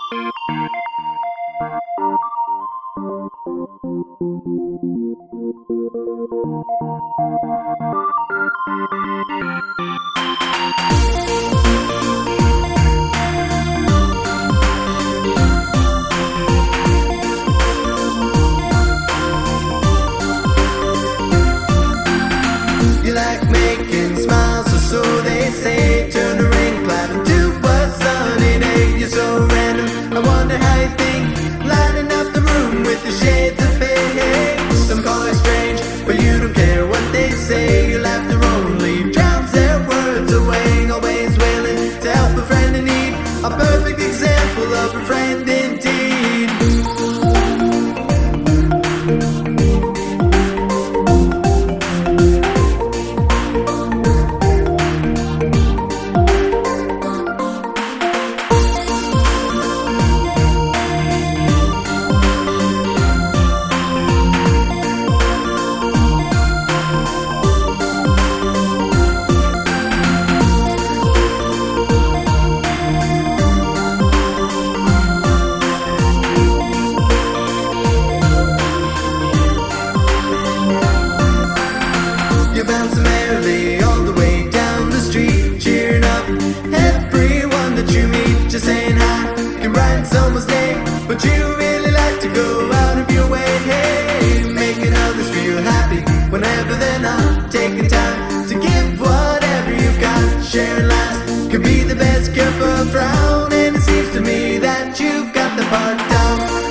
You like making smiles, or so they say. Turn a rain cloud into a sunny day. You're so random, I wonder how you think. Lighting up the room with the shades of pink. Some call it strange, but you don't care what they say. Your laughter only drowns their words away. Always willing to help a friend in need. A perfect example of a friend indeed. You bounce merrily all the way down the street, cheering up everyone that you meet. Just saying hi can brighten someone's day, but you really like to go out of your way. Hey, making others feel happy whenever they're not taking time to give whatever you've got. Sharing laughs can be the best cure for a frown, and it seems to me that you've got the part down.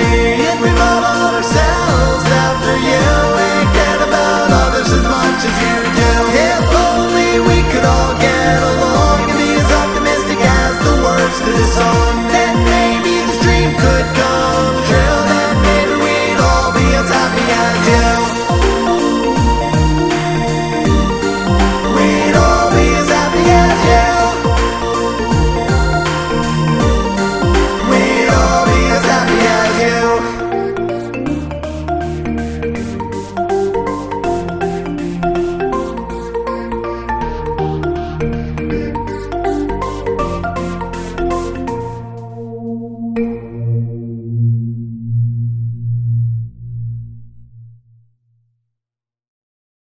If we model ourselves after you, we cared about others as much as you